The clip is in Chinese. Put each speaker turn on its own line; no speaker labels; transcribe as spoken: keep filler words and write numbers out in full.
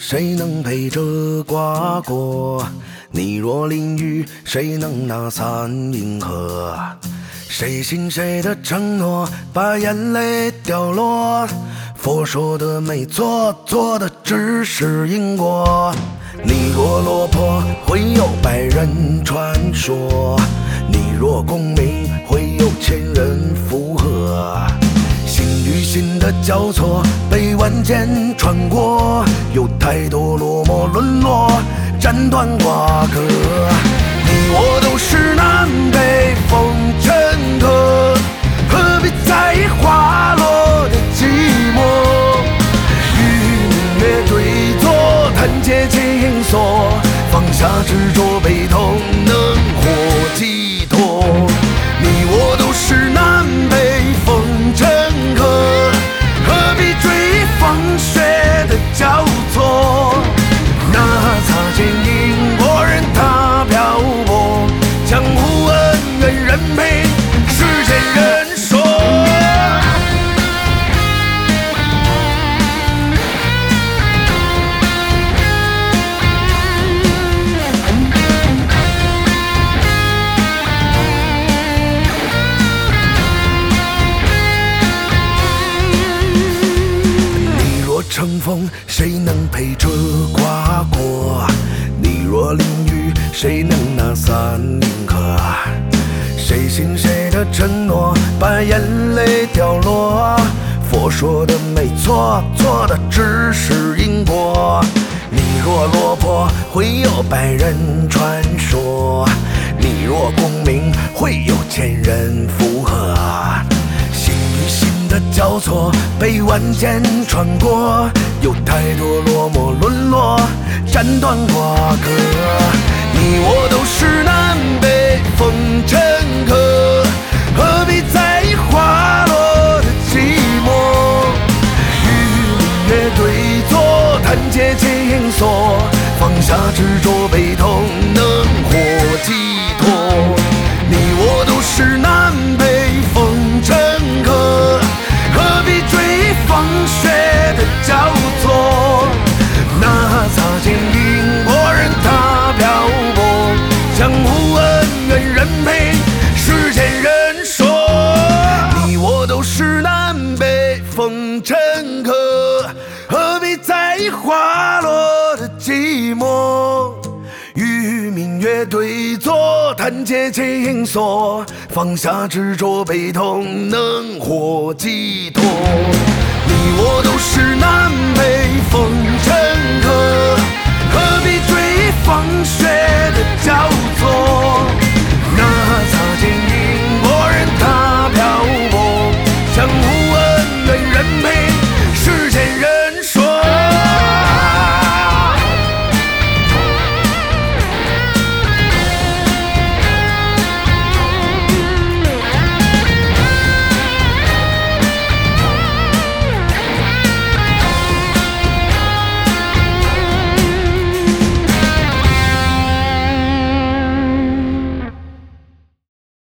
谁能陪着瓜果？你若淋雨，谁能拿伞迎合？谁信谁的承诺，把眼泪掉落？佛说的没错，做的只是因果。你若落魄，会有百人传说；你若功名，会有千人附和。心与心的交错，被万箭穿过，有太多落寞沦落，斩断瓜葛。你我都是南北风尘客，何必在意花落的寂寞？与明月对坐，弹结情锁，放下执着，悲痛能获寄托。你我都是南北风尘客，何必追忆风雪的交错？那擦肩因果，任它漂泊，江湖恩怨任凭世间人说。你若乘风，谁能陪着瓜果？你若淋雨，谁能拿伞迎合？谁信谁的承诺，把眼泪掉落？佛说的没错，做的只是因果。你若落魄，会有百人传说；你若功名，会有千人附和。心与心的交错，被万箭穿过，有太多落寞沦落，斩断瓜葛。你我都是南北风尘客，何必在意花落的寂寞？与明月对坐，弹结情锁，放下执着，悲痛能获寄托。你我都是南北风尘客，何必追忆风雪的交错？那擦肩因果，任它漂泊，江湖恩怨任凭世间人说。你我都是南北风尘客，何必在意花落的寂寞？与明月对坐，弹结情锁，放下执着，悲痛能获寄托。你我都是南北风尘客，何必追忆风雪的交错？